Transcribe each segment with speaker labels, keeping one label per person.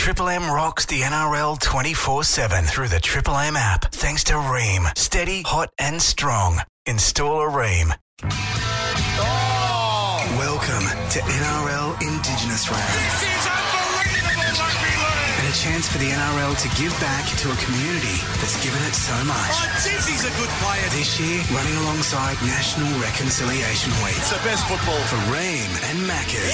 Speaker 1: Triple M rocks the NRL 24/7 through the Triple M app. Thanks to Ream. Steady, hot and strong. Install a Ream. Welcome to NRL Indigenous Round.
Speaker 2: This is unbelievable rugby league.
Speaker 1: And a chance for the NRL to give back to a community that's given it so much.
Speaker 2: Oh, geez, he's a good player.
Speaker 1: This year, running alongside National Reconciliation Week.
Speaker 2: It's the best football.
Speaker 1: For Ream and Maccas.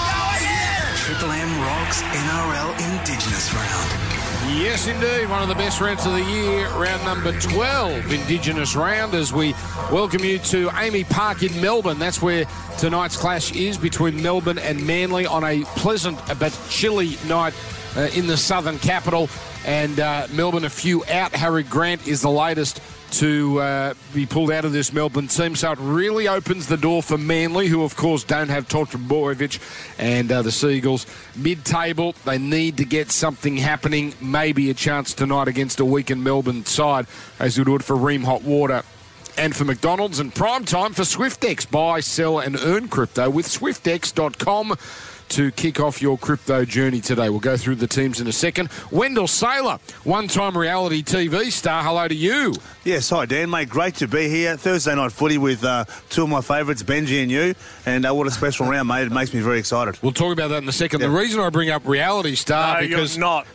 Speaker 1: Triple M rocks NRL Indigenous Round.
Speaker 3: Yes, indeed. One of the best rounds of the year, round number 12, Indigenous Round, as we welcome you to Amy Park in Melbourne. That's where tonight's clash is between Melbourne and Manly on a pleasant but chilly night in the southern capital. And Melbourne a few out. Harry Grant is the latest to be pulled out of this Melbourne team. So it really opens the door for Manly, who, of course, don't have Totra Bojovic, and the Seagulls. Mid-table, they need to get something happening. Maybe a chance tonight against a weakened Melbourne side, as we would for Ream Hot Water and for McDonald's. And prime time for SwiftX. Buy, sell and earn crypto with swiftx.com. to kick off your crypto journey today. We'll go through the teams in a second. Wendell Saylor, one-time reality TV star. Hello to you.
Speaker 4: Yes, hi Dan, mate. Great to be here. Thursday night footy with two of my favourites, Benji and you. And what a special round, mate. It makes me very excited.
Speaker 3: We'll talk about that in a second. The reason I bring up reality star because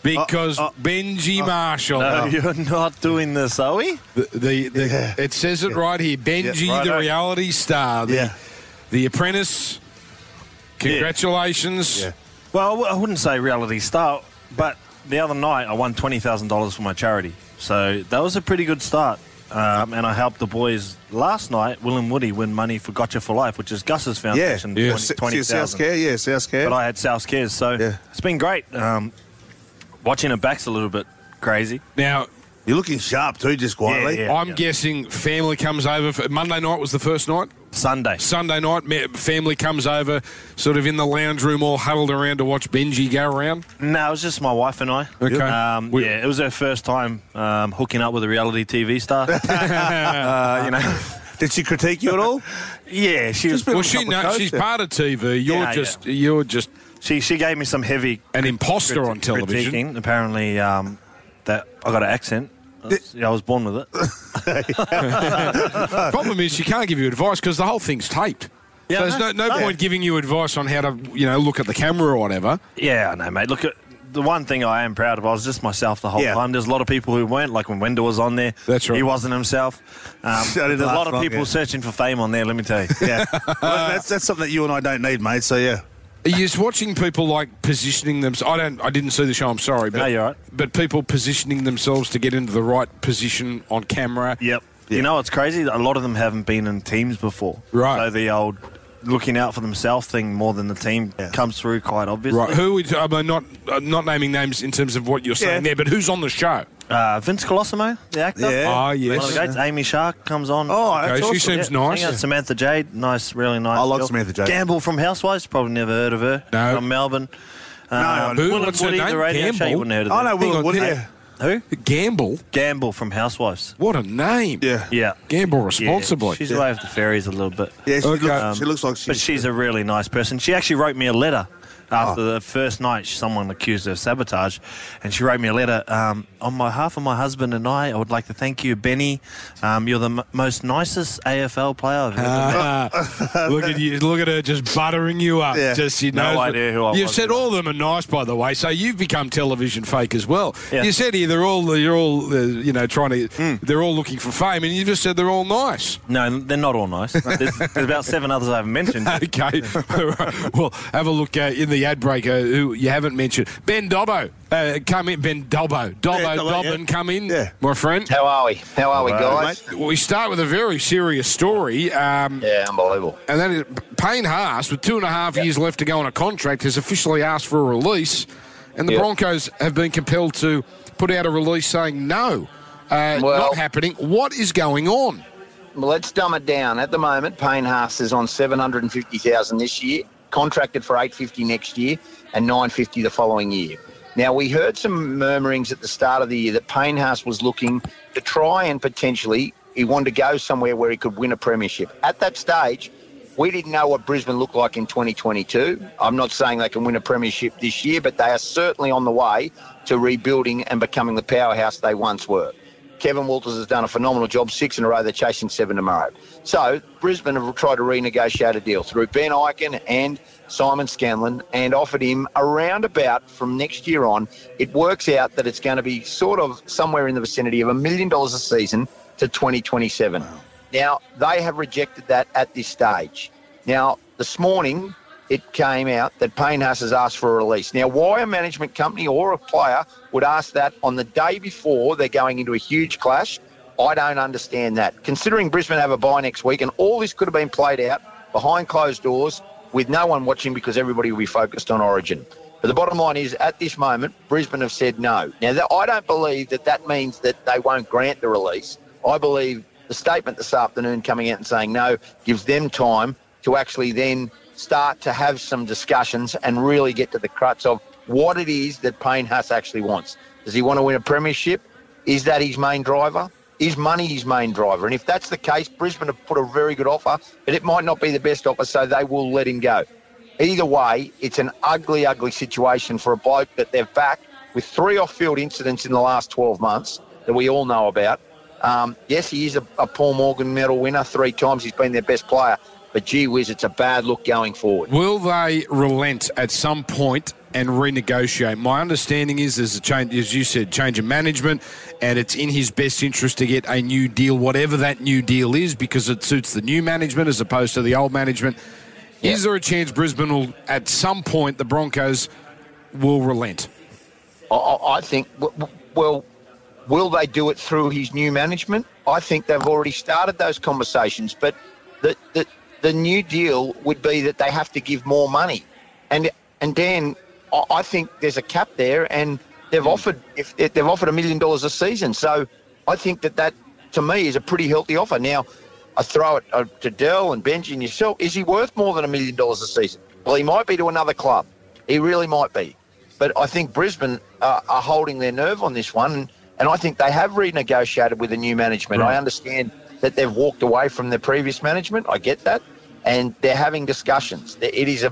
Speaker 3: Benji Marshall.
Speaker 5: No, you're not doing this, are we?
Speaker 3: It says it right here. Benji, the reality star. The Apprentice. Congratulations.
Speaker 5: Yeah. Well, I wouldn't say reality star, but the other night I won $20,000 for my charity. So that was a pretty good start. And I helped the boys last night, Will and Woody, win money for Gotcha for Life, which is Gus's foundation.
Speaker 4: Yeah,
Speaker 5: 20,000.
Speaker 4: South Care, South Care.
Speaker 5: But I had South Cares, so it's been great. Watching it back's a little bit crazy.
Speaker 3: Now,
Speaker 4: you're looking sharp too, just quietly.
Speaker 3: I'm guessing family comes over. Monday night was the first night? Sunday night, family comes over, sort of in the lounge room, all huddled around to watch Benji go around?
Speaker 5: No, it was just my wife and I.
Speaker 3: Okay.
Speaker 5: It was her first time hooking up with a reality TV star.
Speaker 4: Did she critique you at all?
Speaker 5: Yeah, she was.
Speaker 3: Well, she's part of TV. You're just.
Speaker 5: She gave me some heavy.
Speaker 3: An imposter on television.
Speaker 5: Critiquing. Apparently, that I got an accent. I was born with it.
Speaker 3: Problem is, she can't give you advice because the whole thing's taped. Yeah, so there's no point giving you advice on how to, look at the camera or whatever.
Speaker 5: Yeah, I know, mate. Look, the one thing I am proud of, I was just myself the whole time. There's a lot of people who weren't, like when Wendell was on there.
Speaker 3: That's right.
Speaker 5: He wasn't himself. There's a lot of people searching for fame on there, let me tell you.
Speaker 4: Yeah. Well, that's something that you and I don't need, mate, so yeah.
Speaker 3: Are you just watching people like positioning themselves? I didn't see the show. I'm sorry, but
Speaker 5: no, you're right.
Speaker 3: But people positioning themselves to get into the right position on camera.
Speaker 5: Yep. You know what's crazy? A lot of them haven't been in teams before.
Speaker 3: Right.
Speaker 5: So the old looking out for themselves thing more than the team comes through quite obviously.
Speaker 3: Right. Who? I'm not naming names in terms of what you're saying there, but who's on the show?
Speaker 5: Vince Colosimo, the actor.
Speaker 4: Yeah.
Speaker 3: Oh, yes.
Speaker 5: One of the greats. Amy Shark comes on.
Speaker 4: Oh, that's awesome.
Speaker 3: She seems nice.
Speaker 5: Samantha Jade, really nice.
Speaker 4: I like
Speaker 5: girl.
Speaker 4: Samantha Jade.
Speaker 5: Gamble from Housewives, probably never heard of her.
Speaker 3: No.
Speaker 5: From Melbourne.
Speaker 3: Who? What's her name?
Speaker 5: The radio show, you wouldn't have heard of her.
Speaker 4: I know Will and Woody.
Speaker 5: Who?
Speaker 3: Gamble.
Speaker 5: Gamble from Housewives.
Speaker 3: What a name.
Speaker 5: Yeah.
Speaker 3: Gamble responsibly.
Speaker 5: Yeah. She's away with the fairies a little bit.
Speaker 4: Yeah, she looks like
Speaker 5: But she's a really nice person. She actually wrote me a letter. After the first night, someone accused her of sabotage, and she wrote me a letter. On behalf of my husband and I would like to thank you, Benny. You're the most nicest AFL player I've ever met.
Speaker 3: Look at you! Look at her just buttering you up.
Speaker 4: Yeah.
Speaker 3: Just
Speaker 5: no idea who I was.
Speaker 3: You've said all of them are nice, by the way. So you've become television fake as well.
Speaker 5: Yeah.
Speaker 3: You said here you're all trying to. They're all looking for fame, and you just said they're all nice.
Speaker 5: No, they're not all nice. There's about 7 others I haven't mentioned.
Speaker 3: Okay. Well, have a look in the ad breaker who you haven't mentioned. Ben Dobbo, come in. Ben Dobbin, come in, my friend.
Speaker 6: How are we? Guys?
Speaker 3: Well, we start with a very serious story.
Speaker 6: Unbelievable.
Speaker 3: And that is Payne Haas, with 2.5 years left to go on a contract, has officially asked for a release, and the Broncos have been compelled to put out a release saying no, not happening. What is going on?
Speaker 6: Well, let's dumb it down. At the moment, Payne Haas is on $750,000 this year, contracted for $850 next year, and $950 the following year. Now, we heard some murmurings at the start of the year that Payne Haas was looking to try and potentially, he wanted to go somewhere where he could win a premiership. At that stage, We didn't know what Brisbane looked like in 2022. I'm not saying they can win a premiership this year, but they are certainly on the way to rebuilding and becoming the powerhouse they once were. Kevin Walters has done a phenomenal job. 6 in a row. They're chasing 7 tomorrow. So Brisbane have tried to renegotiate a deal through Ben Ikin and Simon Scanlon and offered him around about from next year on. It works out that it's going to be sort of somewhere in the vicinity of $1 million a season to 2027. Now, they have rejected that at this stage. Now, this morning, it came out that Payne Haas has asked for a release. Now, why a management company or a player would ask that on the day before they're going into a huge clash, I don't understand that. Considering Brisbane have a bye next week and all this could have been played out behind closed doors with no one watching because everybody will be focused on Origin. But the bottom line is, at this moment, Brisbane have said no. Now, I don't believe that means that they won't grant the release. I believe the statement this afternoon coming out and saying no gives them time to actually then start to have some discussions and really get to the crux of what it is that Payne Haas actually wants. Does he want to win a premiership? Is that his main driver? Is money his main driver? And if that's the case, Brisbane have put a very good offer, but it might not be the best offer, so they will let him go. Either way, it's an ugly, ugly situation for a bloke that they've backed with 3 off-field incidents in the last 12 months that we all know about. Yes, he is a Paul Morgan medal winner 3 times. He's been their best player. But gee whiz, it's a bad look going forward.
Speaker 3: Will they relent at some point and renegotiate? My understanding is there's a change, as you said, change of management, and it's in his best interest to get a new deal, whatever that new deal is, because it suits the new management as opposed to the old management. Yep. Is there a chance Brisbane will, at some point, the Broncos will relent?
Speaker 6: I think, well, will they do it through his new management? I think they've already started those conversations, but the new deal would be that they have to give more money. And Dan, I think there's a cap there, and they've offered $1 million a season. So I think that to me is a pretty healthy offer. Now, I throw it to Dell and Benji and yourself. Is he worth more than $1 million a season? Well, he might be to another club. He really might be. But I think Brisbane are holding their nerve on this one, and I think they have renegotiated with the new management. Right. I understand that they've walked away from their previous management. I get that. And they're having discussions. It is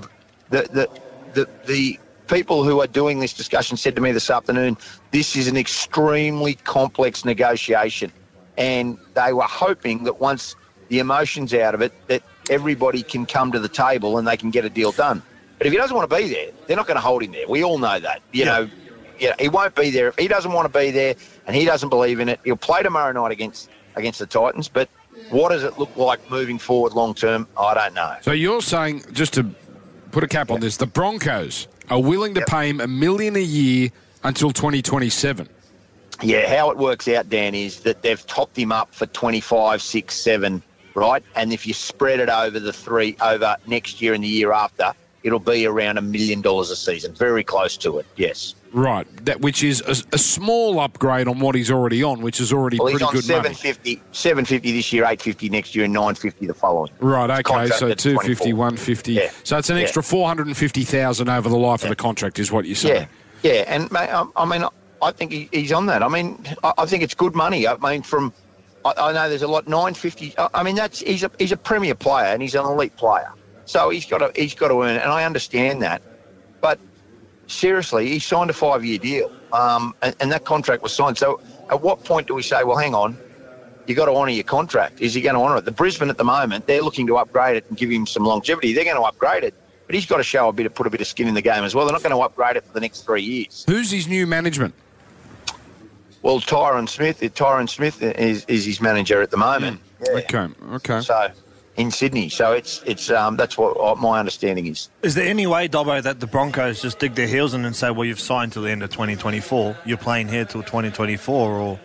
Speaker 6: the people who are doing this discussion said to me this afternoon, this is an extremely complex negotiation. And they were hoping that once the emotion's out of it, that everybody can come to the table and they can get a deal done. But if he doesn't want to be there, they're not going to hold him there. We all know that. You know, he won't be there. If he doesn't want to be there and he doesn't believe in it, he'll play tomorrow night against the Titans. But what does it look like moving forward long term? I don't know. So
Speaker 3: you're saying, just to put a cap on this, the Broncos are willing to pay him $1 million a year until 2027.
Speaker 6: Yeah, how it works out, Dan, is that they've topped him up for 25, 6, 7, right? And if you spread it over over next year and the year after, it'll be around $1 million a season. Very close to it, yes.
Speaker 3: Right, which is a small upgrade on what he's already on, which is already pretty good money.
Speaker 6: $750 this year, $850 next year, and $950 the following.
Speaker 3: Right, okay, so $250, $150. Yeah. So it's an extra $450,000 over the life of the contract, is what you're saying.
Speaker 6: Yeah, and mate, I mean, I think he's on that. I mean, I think it's good money. I mean, I know there's a lot, $950. I mean, he's a premier player and he's an elite player, so he's got to earn it, and I understand that, but. Seriously, he signed a 5-year deal, and that contract was signed. So at what point do we say, well, hang on, you've got to honour your contract? Is he going to honour it? The Brisbane at the moment, they're looking to upgrade it and give him some longevity. They're going to upgrade it, but he's got to show put a bit of skin in the game as well. They're not going to upgrade it for the next 3 years.
Speaker 3: Who's his new management?
Speaker 6: Well, Tyron Smith is his manager at the moment.
Speaker 3: Yeah. Okay.
Speaker 6: So in Sydney. So it's that's what my understanding is.
Speaker 5: Is there any way, Dobbo, that the Broncos just dig their heels in and say, well, you've signed till the end of 2024, you're playing here till 2024, or?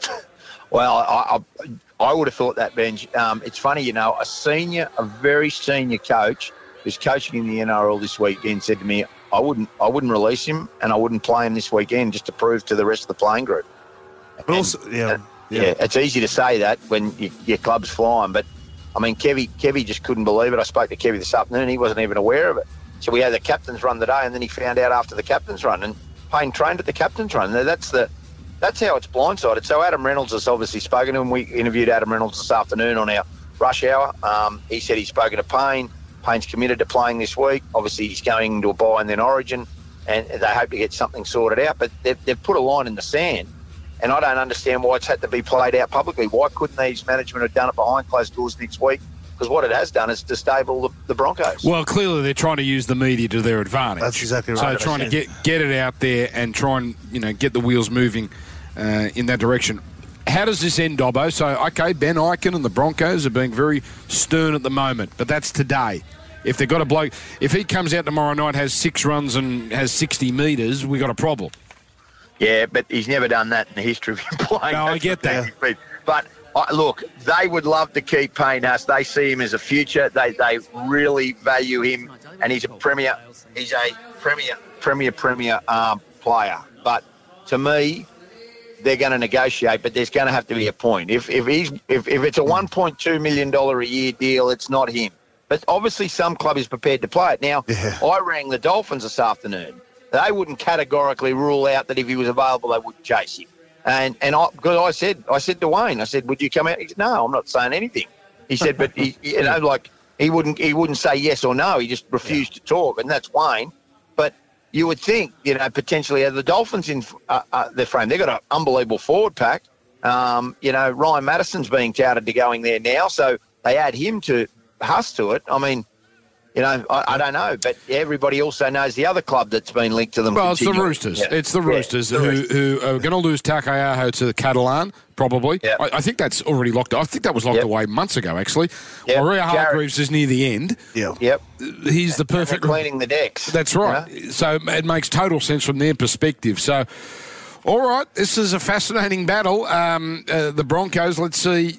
Speaker 6: Well, I would have thought that, Benj. It's funny, you know, a very senior coach who's coaching in the NRL this weekend said to me, I wouldn't release him and I wouldn't play him this weekend just to prove to the rest of the playing group.
Speaker 5: But also,
Speaker 6: it's easy to say that when your club's flying, but I mean, Kevy just couldn't believe it. I spoke to Kevy this afternoon. He wasn't even aware of it. So we had the captain's run today, and then he found out after the captain's run. And Payne trained at the captain's run. That's how it's blindsided. So Adam Reynolds has obviously spoken to him. We interviewed Adam Reynolds this afternoon on our rush hour. He said he's spoken to Payne. Payne's committed to playing this week. Obviously, he's going into a bye and then Origin, and they hope to get something sorted out. But they've put a line in the sand, and I don't understand why it's had to be played out publicly. Why couldn't these management have done it behind closed doors next week? Because what it has done is destable the Broncos.
Speaker 3: Well, clearly they're trying to use the media to their advantage.
Speaker 4: That's exactly right.
Speaker 3: So trying to get it out there and try and get the wheels moving in that direction. How does this end, Dobbo? So, okay, Ben Ikin and the Broncos are being very stern at the moment, but that's today. If they've got a bloke, if he comes out tomorrow night, has 6 runs and has 60 metres, we got a problem.
Speaker 6: Yeah, but he's never done that in the history of him playing.
Speaker 3: No, I get that.
Speaker 6: But look, they would love to keep Payne Haas. They see him as a future. They really value him, and he's a premier. He's a premier player. But to me, they're going to negotiate, but there's going to have to be a point. If it's a $1.2 million a year deal, it's not him. But obviously some club is prepared to play it. Now, I rang the Dolphins this afternoon. They wouldn't categorically rule out that if he was available, they wouldn't chase him. Because I said to Wayne, I said, would you come out? He said, no, I'm not saying anything. He said, but he wouldn't say yes or no. He just refused to talk, and that's Wayne. But you would think, potentially the Dolphins in their frame, they've got an unbelievable forward pack. Ryan Madison's being touted to going there now, so they add him to Huss to it. I mean, I don't know, but everybody also knows the other club that's been linked to them.
Speaker 3: Well, it's the Roosters. Yeah. It's the Roosters who are going to lose Takayaho to the Catalan, probably. Yep. I think that's already locked. I think that was locked away months ago, actually. Yep. Maria Hargreaves is near the end.
Speaker 6: Yep.
Speaker 3: He's the perfect...
Speaker 6: cleaning the decks.
Speaker 3: That's right. So it makes total sense from their perspective. So, all right, this is a fascinating battle. The Broncos, let's see...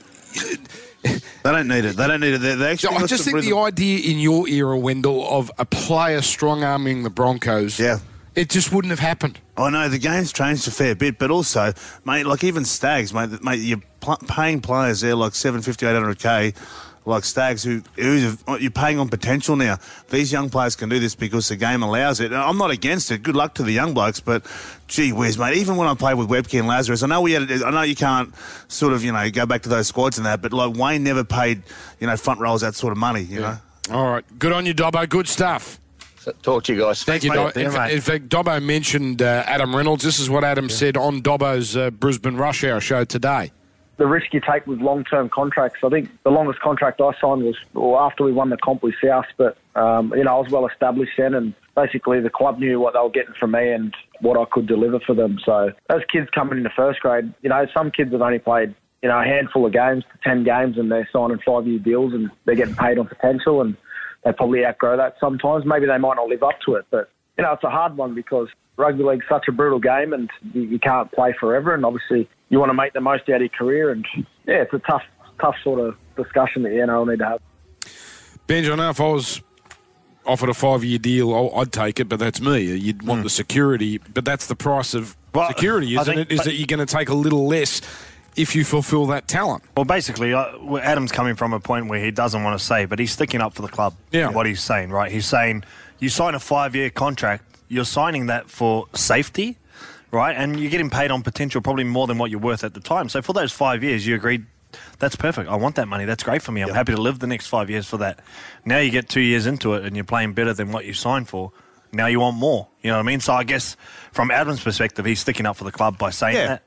Speaker 4: They don't need it. They actually.
Speaker 3: I just think the idea in your era, Wendell, of a player strong-arming the Broncos, it just wouldn't have happened.
Speaker 4: I know the game's changed a fair bit, but also, mate, like even Stags, mate, you're paying players there like 750, 800K, like Stags, who you're paying on potential now. These young players can do this because the game allows it. And I'm not against it. Good luck to the young blokes, but gee whiz, mate. Even when I played with Webke and Lazarus, I know you can't sort of go back to those squads and that, but like Wayne never paid front rows that sort of money. You know.
Speaker 3: All right, good on you, Dobbo. Good stuff.
Speaker 6: Talk to you guys.
Speaker 3: Thank you, Dobbo. In fact, Dobbo mentioned Adam Reynolds. This is what Adam said on Dobbo's Brisbane Rush Hour show today.
Speaker 7: The risk you take with long-term contracts. I think the longest contract I signed was after we won the comp with South, but I was well established then, and basically the club knew what they were getting from me and what I could deliver for them. So as kids coming into first grade, some kids have only played a handful of games to 10 games, and they're signing 5-year deals, and they're getting paid on potential, and they probably outgrow that sometimes. Maybe they might not live up to it, but it's a hard one because rugby league's such a brutal game, and you can't play forever, and obviously you want to make the most out of your career, and it's a tough sort of discussion that the NRL need to have.
Speaker 3: Benj, I know if I was offered a 5-year deal, I'd take it, but that's me. You'd want the security, but that's the price of security, isn't it? Is that you're going to take a little less if you fulfil that talent.
Speaker 5: Well, basically, Adam's coming from a point where he doesn't want to say, but he's sticking up for the club.
Speaker 3: Yeah.
Speaker 5: What he's saying, right? He's saying, you sign a 5-year contract, you're signing that for safety, right? And you're getting paid on potential probably more than what you're worth at the time. So for those 5 years, you agreed, that's perfect. I want that money. That's great for me. I'm happy to live the next 5 years for that. Now you get 2 years into it and you're playing better than what you signed for. Now you want more. You know what I mean? So I guess from Adam's perspective, he's sticking up for the club by saying that.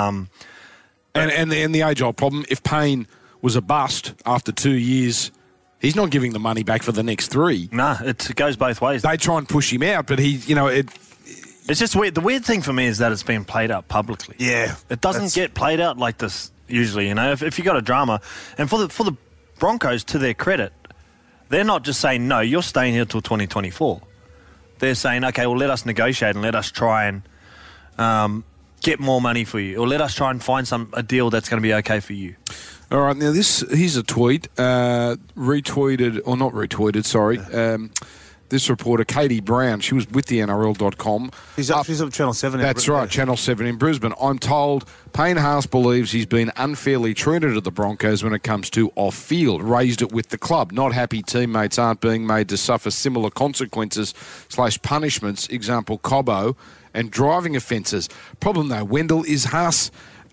Speaker 3: And the age-old problem, if Payne was a bust after 2 years, he's not giving the money back for the next 3.
Speaker 5: Nah, it goes both ways.
Speaker 3: They try and push him out, but
Speaker 5: it's just weird. The weird thing for me is that it's being played out publicly.
Speaker 4: Yeah.
Speaker 5: It doesn't get played out like this usually, if you got a drama. And for the Broncos, to their credit, they're not just saying, no, you're staying here till 2024. They're saying, okay, well, let us negotiate and let us try and get more money for you, or let us try and find a deal that's going to be okay for you.
Speaker 3: All right, now here's a tweet, retweeted, or not retweeted, sorry. This reporter, Katie Brown, she was with the NRL.com.
Speaker 4: She's up Channel 7.
Speaker 3: That's right, Channel 7 in Brisbane. I'm told Payne Haas believes he's been unfairly treated at the Broncos when it comes to off-field. Raised it with the club. Not happy teammates aren't being made to suffer similar consequences / punishments, example, Cobbo, and driving offences. Problem, though, Wendell, is Haas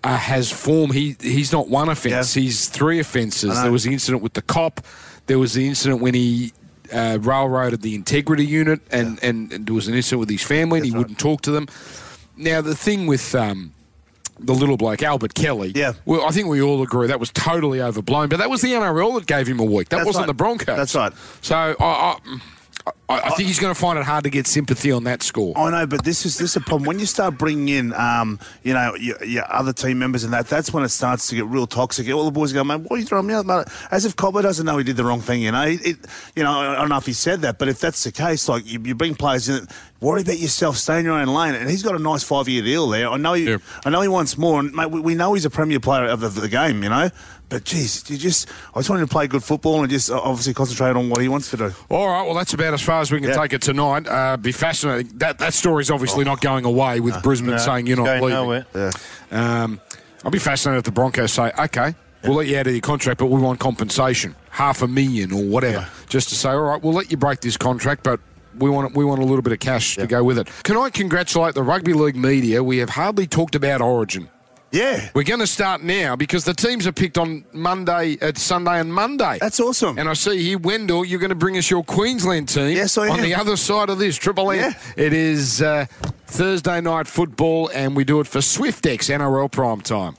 Speaker 3: has form. He's not one offence.
Speaker 4: Yeah.
Speaker 3: He's 3 offences.
Speaker 4: I know.
Speaker 3: There was the incident with the cop. There was the incident when he railroaded the integrity unit, and there was an incident with his family, and he wouldn't talk to them. Now, the thing with the little bloke, Albert Kelly, well, I think we all agree that was totally overblown, but that was the NRL that gave him a week. That wasn't
Speaker 4: right.
Speaker 3: the Broncos.
Speaker 4: That's right.
Speaker 3: So I think he's going to find it hard to get sympathy on that score.
Speaker 4: I know, but this is a problem. When you start bringing in, your other team members and that's when it starts to get real toxic. All the boys go, mate, what are you throwing me out, mate? As if Cobber doesn't know he did the wrong thing, I don't know if he said that, but if that's the case, like you bring players in, worry about yourself, stay in your own lane. And he's got a nice 5-year deal there. I know he wants more, and mate, we know he's a premier player of the game, But, geez, I just want him to play good football and just obviously concentrate on what he wants to do.
Speaker 3: All right, well, that's about as far as we can take it tonight. Be fascinating. That story's obviously not going away with Brisbane saying you're not leaving. I'll be fascinated if the Broncos say, OK, we'll let you out of your contract, but we want compensation, $500,000 or whatever, just to say, all right, we'll let you break this contract, but we want a little bit of cash to go with it. Can I congratulate the rugby league media? We have hardly talked about Origin.
Speaker 4: Yeah.
Speaker 3: We're going to start now because the teams are picked on Sunday and Monday.
Speaker 4: That's awesome.
Speaker 3: And I see here, Wendell, you're going to bring us your Queensland team.
Speaker 4: Yes, I am.
Speaker 3: On the other side of this, Triple M.
Speaker 4: Yeah.
Speaker 3: It is Thursday night football, and we do it for SwiftX NRL Prime Time.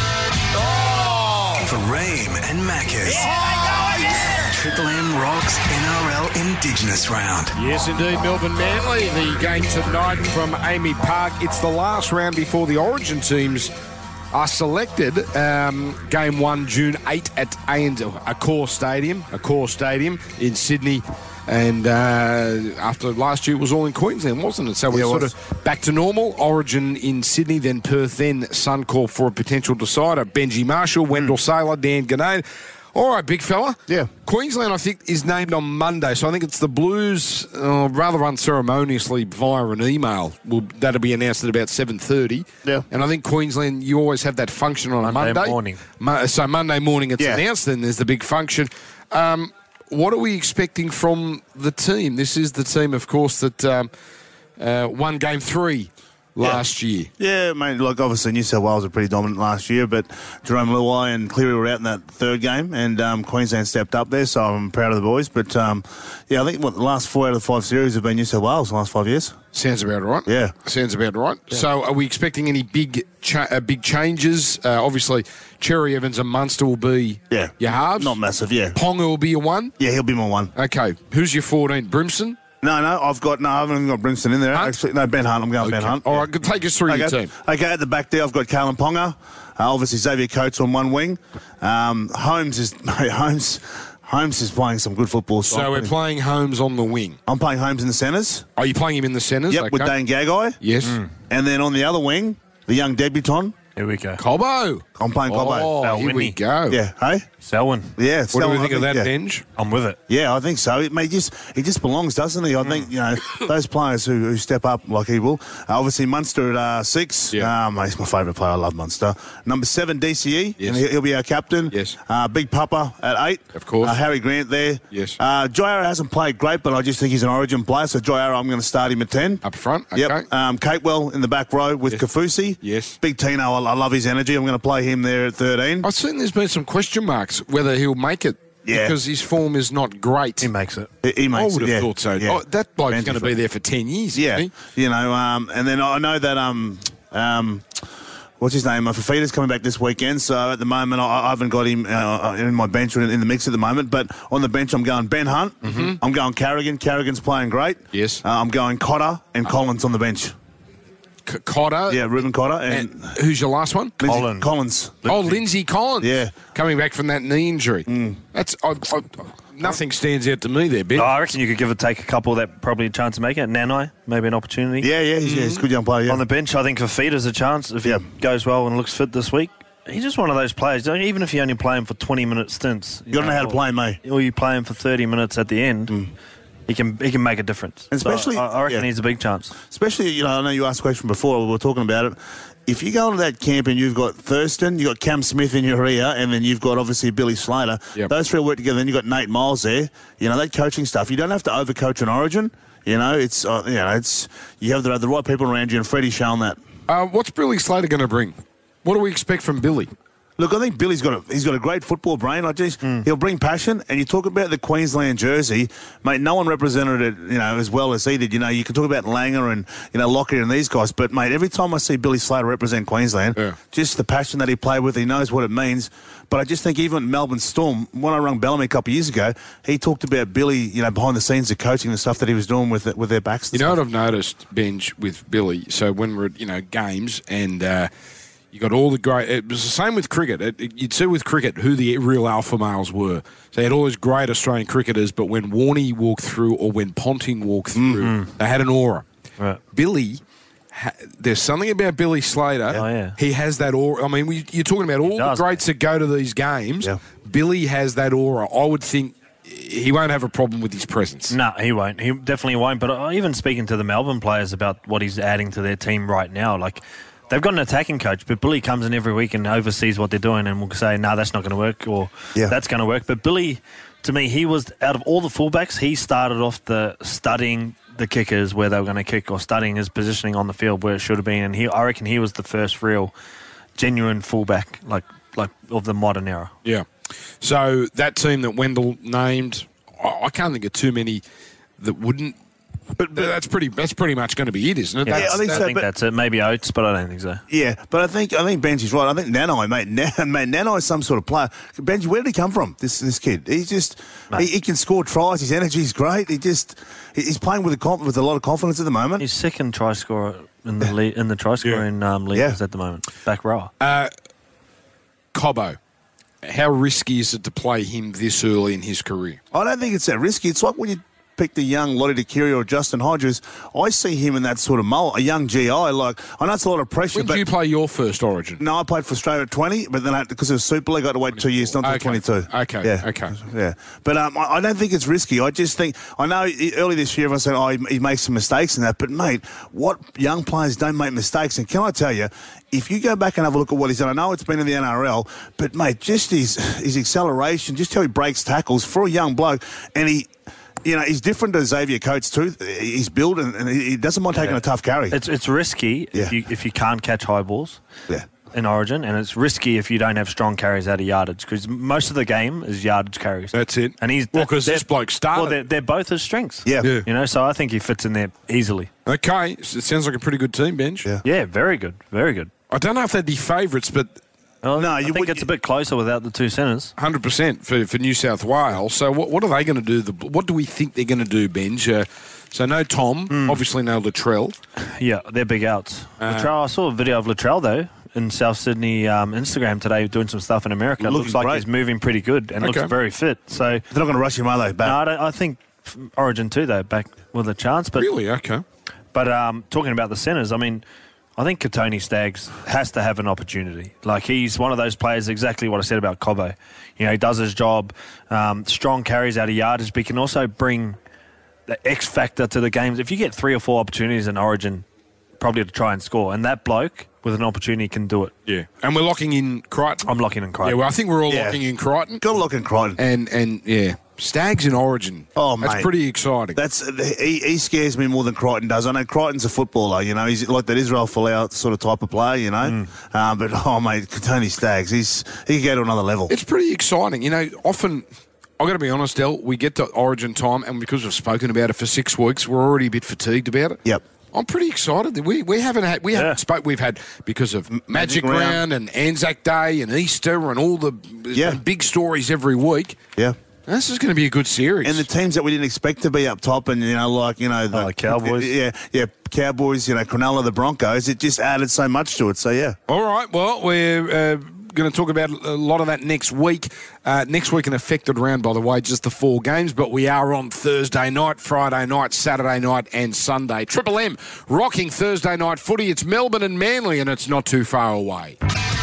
Speaker 1: For Ream and Maccas. Triple M rocks NRL Indigenous Round.
Speaker 3: Yes, indeed, Melbourne Manly. The game tonight from Amy Park. It's the last round before the Origin teams are selected. Game 1, June 8 at Accor Stadium in Sydney. And after last year, it was all in Queensland, wasn't it? So we're sort of back to normal. Origin in Sydney, then Perth, then Suncorp for a potential decider. Benji Marshall, Wendell Saylor, Dan Gannane. All right, big fella.
Speaker 4: Yeah.
Speaker 3: Queensland, I think, is named on Monday, so I think it's the Blues, rather unceremoniously via an email. That'll be announced at about 7:30.
Speaker 4: Yeah.
Speaker 3: And I think Queensland, you always have that function on Monday.
Speaker 5: Monday morning.
Speaker 3: So Monday morning it's announced, then there's the big function. What are we expecting from the team? This is the team, of course, that won Game 3 last year.
Speaker 4: Yeah, mate, like obviously New South Wales were pretty dominant last year, but Jerome Luai and Cleary were out in that third game, and Queensland stepped up there, so I'm proud of the boys. But, I think the last 4 out of the 5 series have been New South Wales the last 5 years.
Speaker 3: Sounds about right.
Speaker 4: Yeah.
Speaker 3: Sounds about right. Yeah. So are we expecting any big changes? Obviously, Cherry Evans and Munster will be your halves.
Speaker 4: Not massive, yeah.
Speaker 3: Ponga will be your 1?
Speaker 4: Yeah, he'll be my 1.
Speaker 3: Okay. Who's your 14? Brimson?
Speaker 4: No, I haven't even got Brimson in there.
Speaker 3: Hunt?
Speaker 4: Actually, no, Ben Hunt. I'm going Ben Hunt.
Speaker 3: All right, take us through your team.
Speaker 4: Okay, at the back there, I've got Kalen Ponga. Obviously, Xavier Coates on one wing. Holmes is playing some good football.
Speaker 3: So we're playing Holmes on the wing.
Speaker 4: I'm playing Holmes in the centres.
Speaker 3: Are you playing him in the centres?
Speaker 4: Yep, with Dane Gagai.
Speaker 3: Yes.
Speaker 4: And then on the other wing, the young debutant.
Speaker 5: Here we go.
Speaker 3: Cobbo.
Speaker 4: I'm playing Cobbo.
Speaker 3: Oh, here we go.
Speaker 4: Yeah, hey?
Speaker 5: Selwyn.
Speaker 4: Yeah.
Speaker 3: What do we think of that, Benj?
Speaker 5: I'm with it.
Speaker 4: Yeah, I think so. He just belongs, doesn't he? I think, those players who step up like he will. Obviously, Munster at 6.
Speaker 3: Yeah.
Speaker 4: He's my favourite player. I love Munster. Number 7, DCE.
Speaker 3: Yes.
Speaker 4: And he'll be our captain.
Speaker 3: Yes.
Speaker 4: Big Papa at 8.
Speaker 3: Of course.
Speaker 4: Harry Grant there.
Speaker 3: Yes.
Speaker 4: Jairo hasn't played great, but I just think he's an Origin player. So Jairo, I'm going to start him at 10.
Speaker 3: Up front? Okay.
Speaker 4: Yep. Capewell in the back row with Kafusi.
Speaker 3: Yes.
Speaker 4: Big Tino, I love his energy. I'm going to play him there at 13.
Speaker 3: I've seen there's been some question marks whether he'll make it because his form is not great.
Speaker 5: He makes it.
Speaker 4: He makes
Speaker 3: I would have thought so.
Speaker 4: Yeah.
Speaker 3: Oh, that bloke's going to be there for 10 years.
Speaker 4: Yeah.
Speaker 3: Isn't he?
Speaker 4: And then I know that what's his name? Fafita's coming back this weekend, so at the moment I haven't got him in my bench or in the mix at the moment. But on the bench, I'm going Ben Hunt. Mm-hmm. I'm going Carrigan. Carrigan's playing great.
Speaker 3: Yes.
Speaker 4: I'm going Cotter and Collins on the bench.
Speaker 3: Cotter?
Speaker 4: Yeah, Ruben Cotter.
Speaker 3: And who's your last one?
Speaker 4: Collins.
Speaker 3: Lindsay Collins.
Speaker 4: Yeah.
Speaker 3: Coming back from that knee injury. That's nothing stands out to me there, Ben.
Speaker 5: I reckon you could take a couple that probably a chance to make it. Nanai, maybe an opportunity.
Speaker 4: Yeah, he's a good young player. Yeah.
Speaker 5: On the bench, I think Fafita's a chance if he goes well and looks fit this week. He's just one of those players. Even if you only play him for 20-minute stints,
Speaker 4: you got to know how to play him, mate.
Speaker 5: Or you play him for 30 minutes at the end. He can make a difference.
Speaker 4: And especially,
Speaker 5: so I reckon he's a big chance.
Speaker 4: Especially, I know you asked a question before, we were talking about it. If you go into that camp and you've got Thurston, you've got Cam Smith in your ear, and then you've got obviously Billy Slater, those three work together, then you've got Nate Miles there, that coaching stuff. You don't have to overcoach an Origin. It's you have the right people around you, and Freddie's shown that.
Speaker 3: What's Billy Slater going to bring? What do we expect from Billy?
Speaker 4: Look, I think Billy's got a great football brain. He'll bring passion. And you talk about the Queensland jersey, mate. No one represented it, as well as he did. You can talk about Langer and Lockyer and these guys, but mate, every time I see Billy Slater represent Queensland, just the passion that he played with, he knows what it means. But I just think even at Melbourne Storm, when I rung Bellamy a couple of years ago, he talked about Billy, behind the scenes, the coaching, the stuff that he was doing with their backs.
Speaker 3: You know what I've noticed, Benj, with Billy? So when we're at, games and. You got all the great. It was the same with cricket. You'd see with cricket who the real alpha males were. So you had all those great Australian cricketers, but when Warney walked through or when Ponting walked through, they had an aura.
Speaker 5: Right.
Speaker 3: Billy, there's something about Billy Slater.
Speaker 5: Oh, yeah.
Speaker 3: He has that aura. I mean, you're talking about all the greats that go to these games.
Speaker 4: Yeah.
Speaker 3: Billy has that aura. I would think he won't have a problem with his presence.
Speaker 5: No, he won't. He definitely won't. But even speaking to the Melbourne players about what he's adding to their team right now, like. They've got an attacking coach, but Billy comes in every week and oversees what they're doing and will say, no, that's not going to work, or that's going to work. But Billy, to me, he was, out of all the fullbacks, he started off studying the kickers where they were going to kick or studying his positioning on the field where it should have been. And I reckon he was the first real, genuine fullback, like of the modern era.
Speaker 3: Yeah. So that team that Wendell named, I can't think of too many that wouldn't. But that's pretty much going to be it, isn't it?
Speaker 5: Yeah,
Speaker 4: I think
Speaker 5: that's it. Maybe Oates, but I don't think so.
Speaker 4: Yeah, but I think Benji's right. I think Nanai, mate. Nanai is some sort of player. Benji, where did he come from? This kid. He's just he can score tries. His energy's great. He's playing with a lot of confidence at the moment.
Speaker 5: He's second try scorer in the try scoring leagues at the moment. Back row.
Speaker 3: Cobbo. How risky is it to play him this early in his career?
Speaker 4: I don't think it's that risky. It's like when you pick the young Lottie DeCurio or Justin Hodges. I see him in that sort of mold, a young GI. Like, I know it's a lot of pressure.
Speaker 3: When did you play your first Origin?
Speaker 4: No, I played for Australia at 20, but then because it was Super League, I had to wait 2 years, not until 22.
Speaker 3: Okay.
Speaker 4: Yeah. But I don't think it's risky. I just think, I know early this year everyone said, he makes some mistakes in that, but mate, what young players don't make mistakes? And can I tell you, if you go back and have a look at what he's done, I know it's been in the NRL, but mate, just his acceleration, just how he breaks tackles for a young bloke, and he's different to Xavier Coates too. He's built and he doesn't mind taking a tough carry.
Speaker 5: It's risky if you can't catch high balls in Origin, and it's risky if you don't have strong carries out of yardage, because most of the game is yardage carries.
Speaker 3: That's it.
Speaker 5: And
Speaker 3: because this bloke started.
Speaker 5: Well, they're both his strengths.
Speaker 4: Yeah.
Speaker 5: So I think he fits in there easily.
Speaker 3: Okay, so it sounds like a pretty good team, Benj.
Speaker 5: Yeah, very good, very good.
Speaker 3: I don't know if they'd be favourites, but.
Speaker 5: No, I think it's a bit closer without the two centres.
Speaker 3: 100% for New South Wales. So what are they going to do? What do we think they're going to do, Benj? So no Tom, obviously no Latrell.
Speaker 5: Yeah, they're big outs. Latrell, I saw a video of Latrell, though, in South Sydney Instagram today doing some stuff in America. It looks like he's moving pretty good and looks very fit. So
Speaker 4: they're not going to rush him, are they? Back?
Speaker 5: No, I think Origin 2, though, back with a chance. But,
Speaker 3: really? Okay.
Speaker 5: But talking about the centres, I mean, I think Katoni Staggs has to have an opportunity. Like, he's one of those players, exactly what I said about Cobbo. He does his job, strong carries out of yardage, but he can also bring the X factor to the games. If you get 3 or 4 opportunities in Origin, probably to try and score, and that bloke with an opportunity can do it.
Speaker 3: Yeah. And we're locking in Crichton?
Speaker 5: I'm locking in Crichton.
Speaker 3: Yeah, well, I think we're all locking in Crichton.
Speaker 4: Got to lock in Crichton.
Speaker 3: And yeah. Stags in Origin.
Speaker 4: Oh,
Speaker 3: that's
Speaker 4: mate.
Speaker 3: pretty exciting.
Speaker 4: He scares me more than Crichton does. I know Crichton's a footballer, he's like that Israel Folau sort of type of player, but mate, Tony Staggs, he can go to another level.
Speaker 3: It's pretty exciting, Often, I've got to be honest, Del, we get to Origin time, and because we've spoken about it for 6 weeks, we're already a bit fatigued about it.
Speaker 4: Yep.
Speaker 3: I'm pretty excited. We haven't spoke. We've had because of Magic Round and Anzac Day and Easter and all the big stories every week.
Speaker 4: Yeah.
Speaker 3: This is going to be a good series.
Speaker 4: And the teams that we didn't expect to be up top and,
Speaker 5: the Cowboys.
Speaker 4: Cowboys, Cronulla, the Broncos, it just added so much to it. So, yeah.
Speaker 3: All right. Well, we're going to talk about a lot of that next week. Next week, an affected round, by the way, just the 4 games. But we are on Thursday night, Friday night, Saturday night and Sunday. Triple M rocking Thursday night footy. It's Melbourne and Manly, and it's not too far away.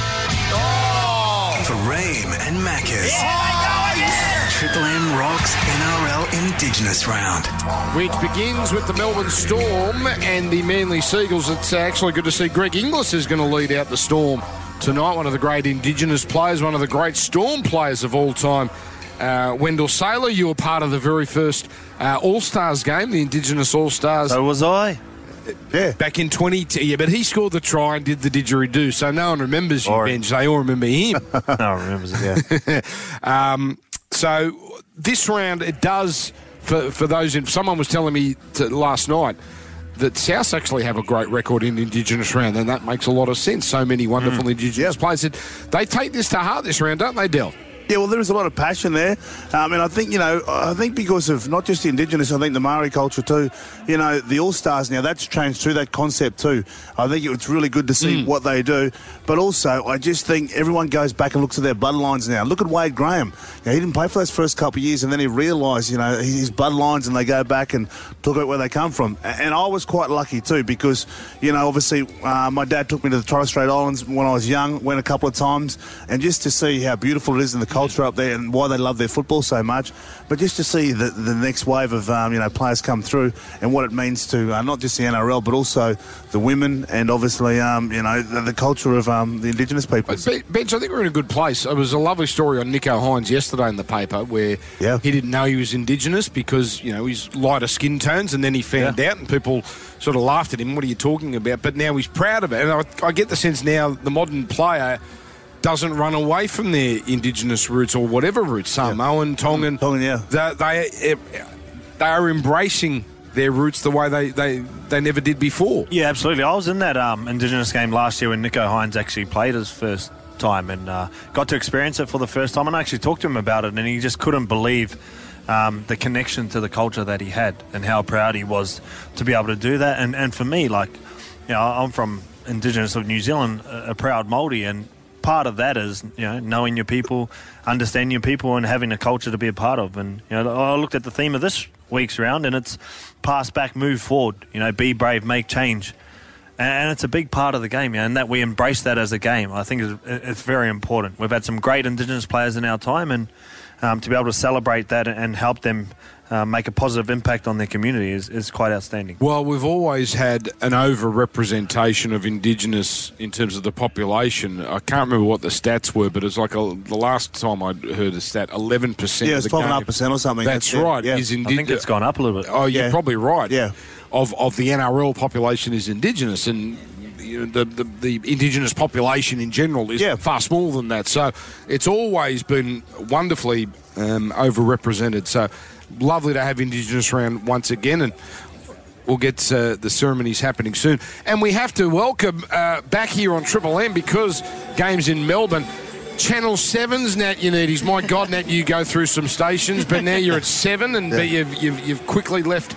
Speaker 1: For Ream and Maccas. Triple M rocks NRL Indigenous Round.
Speaker 3: Which begins with the Melbourne Storm and the Manly Seagulls. It's actually good to see Greg Inglis is going to lead out the Storm tonight. One of the great Indigenous players, one of the great Storm players of all time. Wendell Saylor, you were part of the very first All-Stars game, the Indigenous All-Stars.
Speaker 5: So was I.
Speaker 4: Yeah.
Speaker 3: Back in 2010. Yeah, but he scored the try and did the didgeridoo, so no one remembers you, Benj. They all remember him.
Speaker 5: No one remembers it, yeah.
Speaker 3: So this round, it does, for those... Someone was telling me last night that South actually have a great record in Indigenous round, and that makes a lot of sense. So many wonderful Indigenous players. They take this to heart this round, don't they, Del?
Speaker 4: Yeah, well, there is a lot of passion there. And I think, I think because of not just the Indigenous, I think the Maori culture too, the All-Stars now, that's changed through that concept too. I think it's really good to see what they do. But also, I just think everyone goes back and looks at their bloodlines now. Look at Wade Graham. He didn't play for those first couple of years, and then he realised, his bloodlines, and they go back and talk about where they come from. And I was quite lucky too because, obviously, my dad took me to the Torres Strait Islands when I was young, went a couple of times, and just to see how beautiful it is in the culture up there and why they love their football so much, but just to see the next wave of players come through and what it means to not just the NRL but also the women and obviously the culture of the Indigenous people.
Speaker 3: Benj, I think we're in a good place. It was a lovely story on Nico Hines yesterday in the paper where he didn't know he was Indigenous because he's lighter skin tones, and then he found out and people sort of laughed at him. What are you talking about? But now he's proud of it, and I get the sense now the modern player doesn't run away from their Indigenous roots or whatever roots, Samoan, Tongan. They are embracing their roots the way they never did before.
Speaker 5: Yeah, absolutely. I was in that Indigenous game last year when Nico Hines actually played his first time and got to experience it for the first time, and I actually talked to him about it, and he just couldn't believe the connection to the culture that he had and how proud he was to be able to do that. And for me, I'm from Indigenous of New Zealand, a proud Māori, and part of that is knowing your people, understanding your people, and having a culture to be a part of. And I looked at the theme of this week's round, and it's pass back, move forward. Be brave, make change, and it's a big part of the game. And that we embrace that as a game, I think it's very important. We've had some great Indigenous players in our time, and to be able to celebrate that and help them make a positive impact on their community is quite outstanding.
Speaker 3: Well, we've always had an over-representation of Indigenous in terms of the population. I can't remember what the stats were, but it's like the last time I heard a stat, 11%.
Speaker 4: Yeah, it's 12.5% or something.
Speaker 3: That's right.
Speaker 4: Yeah.
Speaker 3: Is
Speaker 5: I think it's gone up a little bit.
Speaker 3: Oh, you're probably right.
Speaker 4: Yeah.
Speaker 3: Of the NRL population is Indigenous, and the Indigenous population in general is far smaller than that. So it's always been wonderfully overrepresented. So lovely to have Indigenous round once again, and we'll get the ceremonies happening soon. And we have to welcome back here on Triple M, because games in Melbourne. Channel 7's Nat Unides. My God, Nat, you go through some stations, but now you're at 7, and but you've quickly left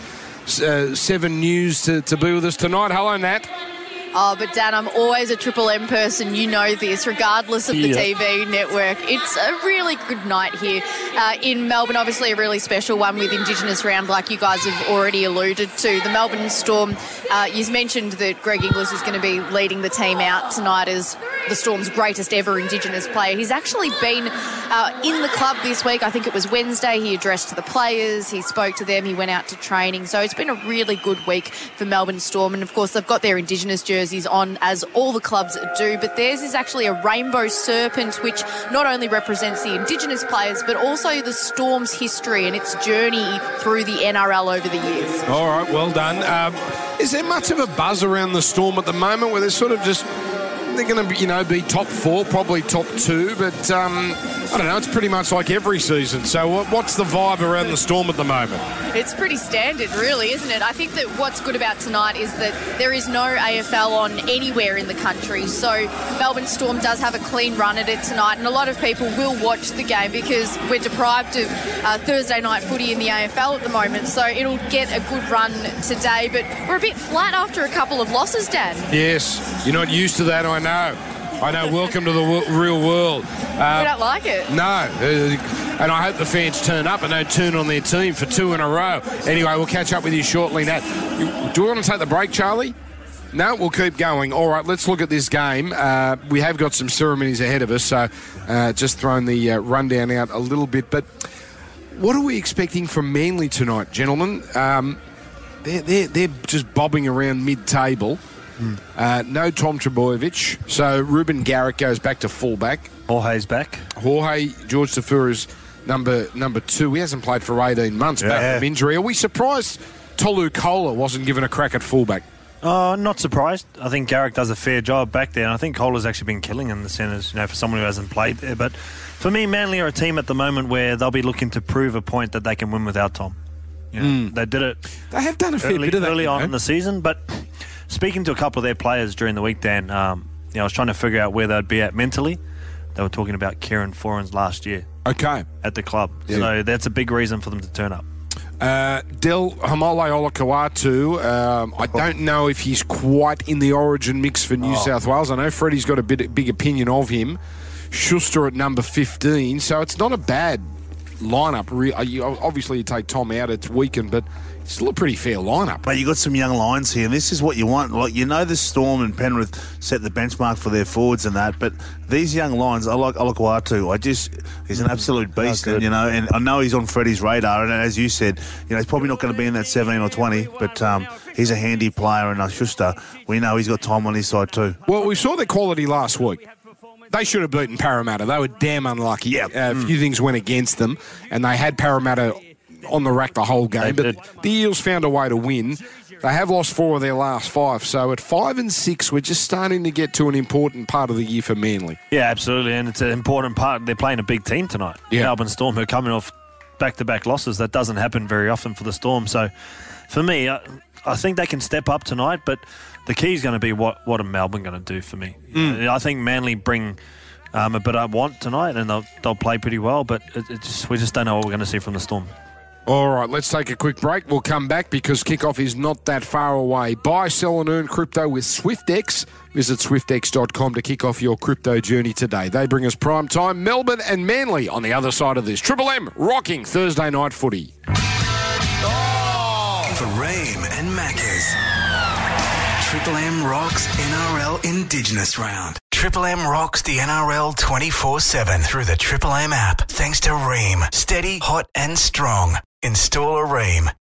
Speaker 3: 7 News to be with us tonight. Hello, Nat.
Speaker 8: Oh, but Dan, I'm always a Triple M person. You know this, regardless of the TV network. It's a really good night here in Melbourne. Obviously, a really special one with Indigenous round, like you guys have already alluded to. The Melbourne Storm, you mentioned that Greg Inglis is going to be leading the team out tonight as the Storm's greatest ever Indigenous player. He's actually been in the club this week. I think it was Wednesday. He addressed the players. He spoke to them. He went out to training. So it's been a really good week for Melbourne Storm. And, of course, they've got their Indigenous jerseys on, as all the clubs do, but theirs is actually a rainbow serpent, which not only represents the Indigenous players but also the Storm's history and its journey through the NRL over the years.
Speaker 3: All right, well done. Is there much of a buzz around the Storm at the moment where they're sort of just... They're going to, be top 4, probably top 2, but I don't know, it's pretty much like every season. So what's the vibe around the Storm at the moment?
Speaker 8: It's pretty standard, really, isn't it? I think that what's good about tonight is that there is no AFL on anywhere in the country. So Melbourne Storm does have a clean run at it tonight, and a lot of people will watch the game because we're deprived of Thursday night footy in the AFL at the moment. So it'll get a good run today, but we're a bit flat after a couple of losses, Dan.
Speaker 3: Yes, you're not used to that, I know. Welcome to the real world.
Speaker 8: We don't like it.
Speaker 3: No. And I hope the fans turn up and don't turn on their team for 2 in a row. Anyway, we'll catch up with you shortly, Nat. Do we want to take the break, Charlie? No, we'll keep going. All right, let's look at this game. We have got some ceremonies ahead of us, so just throwing the rundown out a little bit. But what are we expecting from Manly tonight, gentlemen? They're just bobbing around mid-table. No Tom Trbojevic, so Ruben Garrett goes back to fullback.
Speaker 5: Jorge's back.
Speaker 3: Jorge, George Tafura's number 2. He hasn't played for 18 months back from injury. Are we surprised Tolu Kola wasn't given a crack at fullback?
Speaker 5: Not surprised. I think Garrick does a fair job back there, and I think Kohler's actually been killing in the centres, for someone who hasn't played there. But for me, Manly are a team at the moment where they'll be looking to prove a point that they can win without Tom. They did it.
Speaker 3: They have done a fair bit of that
Speaker 5: early on in the season. But speaking to a couple of their players during the week, Dan, I was trying to figure out where they'd be at mentally. They were talking about Kieran Foran's last year.
Speaker 3: Okay.
Speaker 5: At the club. Yeah. So that's a big reason for them to turn up.
Speaker 3: Del Hamole Olakau'atu, I don't know if he's quite in the origin mix for New South Wales. I know Freddie's got a big opinion of him. Schuster at number 15, so it's not a bad lineup. Obviously, you take Tom out, it's weakened, but it's still a pretty fair lineup.
Speaker 4: But you got some young lines here, and this is what you want. Like, the Storm and Penrith set the benchmark for their forwards and that, but these young lines, I like Olakau'atu. He's an absolute beast, and and I know he's on Freddie's radar. And as you said, he's probably not going to be in that 17 or 20, but he's a handy player. And Schuster, we know he's got Tom on his side too.
Speaker 3: Well, we saw their quality last week. They should have beaten Parramatta. They were damn unlucky.
Speaker 4: Yeah.
Speaker 3: A few things went against them, and they had Parramatta on the rack the whole game. But the Eels found a way to win. They have lost 4 of their last 5. So at 5 and 6, we're just starting to get to an important part of the year for Manly.
Speaker 5: Yeah, absolutely. And it's an important part. They're playing a big team tonight.
Speaker 3: Yeah.
Speaker 5: Melbourne Storm, who are coming off back-to-back losses. That doesn't happen very often for the Storm. So for me, I think they can step up tonight, but the key is going to be what are Melbourne going to do for me. I think Manly bring a bit of want tonight, and they'll play pretty well, but we just don't know what we're going to see from the Storm.
Speaker 3: All right, let's take a quick break. We'll come back because kickoff is not that far away. Buy, sell and earn crypto with SwiftX. Visit swiftx.com to kick off your crypto journey today. They bring us prime time, Melbourne and Manly on the other side of this. Triple M rocking Thursday night footy.
Speaker 1: For Ream and Maccas. Triple M rocks NRL Indigenous Round. Triple M rocks the NRL 24/7 through the Triple M app. Thanks to Ream. Steady, hot and strong. Install a Ream.